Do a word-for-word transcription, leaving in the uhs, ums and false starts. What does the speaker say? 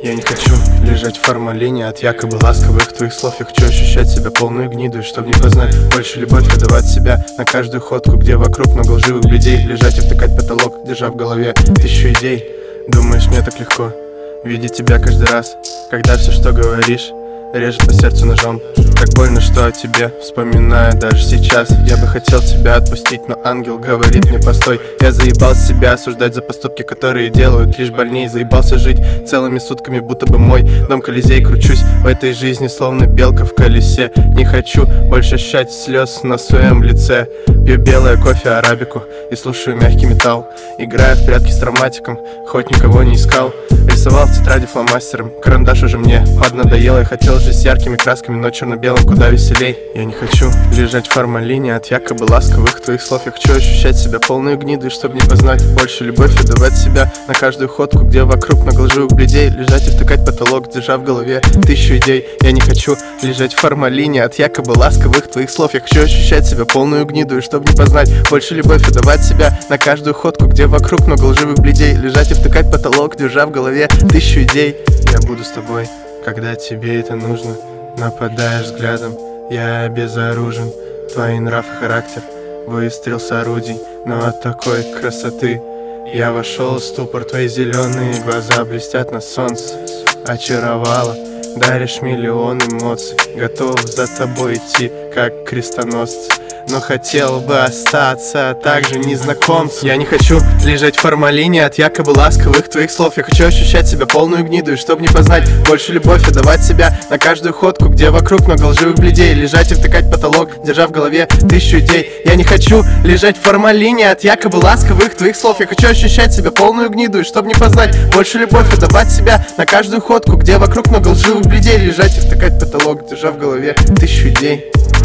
Я не хочу лежать в формалине от якобы ласковых твоих слов. Я хочу ощущать себя полную гниду, чтобы не познать больше любовь, выдавать себя на каждую ходку, где вокруг много лживых людей. Лежать и втыкать потолок, держа в голове тысячу идей. Думаешь, мне так легко видеть тебя каждый раз, когда все, что говоришь, режет по сердцу ножом. Так больно, что о тебе вспоминаю даже сейчас. Я бы хотел тебя отпустить, но ангел говорит мне постой. Я заебался себя осуждать за поступки, которые делают лишь больней. Заебался жить целыми сутками, будто бы мой дом Колизей. Кручусь в этой жизни, словно белка в колесе. Не хочу больше ощущать слез на своем лице. Пью белое кофе арабику и слушаю мягкий металл. Играю в прятки с травматиком, хоть никого не искал. Рисовал в тетради фломастером, карандаш уже мне поднадоел. Я хотел жить с яркими красками, но черно-белым куда веселей. Я не хочу лежать в формалине от якобы ласковых твоих слов. Я хочу ощущать себя полную гнидой, чтобы не познать больше любовь, и давать себя на каждую ходку, где вокруг много лживых бледей. Лежать и втыкать потолок, держа в голове тысячу идей. Я не хочу лежать в формалине от якобы ласковых твоих слов. Я хочу ощущать себя полную гнидой, чтобы не познать больше любовь, и давать себя на каждую ходку, где вокруг много лживых бледей. Лежать и втыкать потолок, держа в голове тысячу идей. Я буду с тобой, когда тебе это нужно. Нападаешь взглядом, я безоружен. Твой нрав и характер, выстрел с орудий. Но от такой красоты я вошел в ступор. Твои зеленые глаза блестят на солнце. Очаровала, даришь миллион эмоций. Готов за тобой идти, как крестоносцы, но хотел бы остаться также незнакомцем. Я не хочу лежать в формалине от якобы ласковых твоих слов. Я хочу ощущать себя полную гниду, чтобы не познать больше любовь, и давать себя на каждую ходку, где вокруг много лживых бледей. Лежать и втыкать потолок, держа в голове тысячу идей. Я не хочу лежать в формалине от якобы ласковых твоих слов. Я хочу ощущать себя полную гниду, чтобы не познать больше любовь, и давать себя на каждую ходку, где вокруг много лживых бледей. Лежать и втыкать потолок, держа в голове тысячу идей.